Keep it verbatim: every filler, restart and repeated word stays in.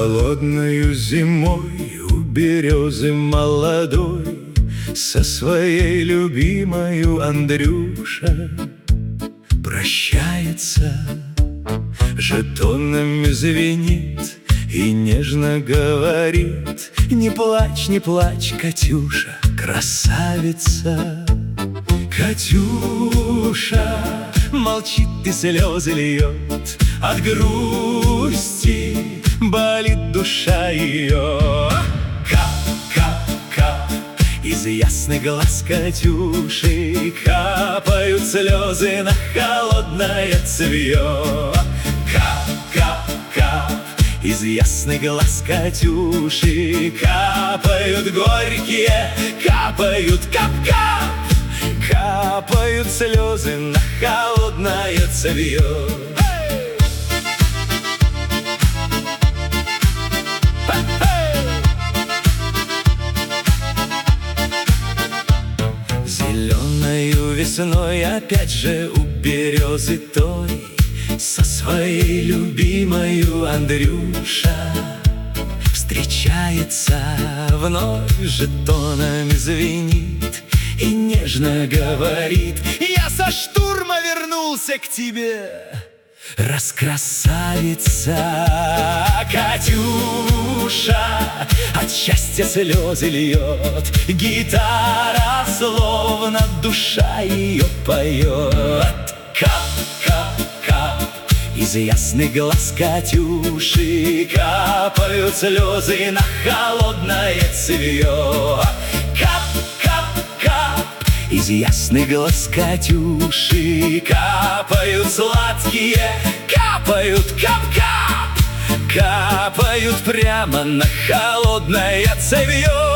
Холодною зимой у березы молодой со своей любимою Андрюша прощается, жетонами звенит и нежно говорит: не плачь, не плачь, Катюша, красавица. Катюша молчит и слезы льет, от грусти болит душа ее. Кап-кап-кап из ясных глаз Катюши капают слезы на холодное цевье. Кап-кап-кап из ясных глаз Катюши капают горькие, капают кап-кап. Капают слезы на холодное цевье. Зеленою весной опять же у березы той со своей любимою Андрюша встречается, вновь жетонами звенит и нежно говорит: я со штурма вернулся к тебе, раскрасавица. Катюша от счастья слезы льет, гитара словно душа ее поет. Кап-кап-кап из ясных глаз Катюши капают слезы на холодное цевье. Кап-кап-кап из ясных глаз Катюши капают сладкие, капают кап-кап, капают прямо на холодное цевье.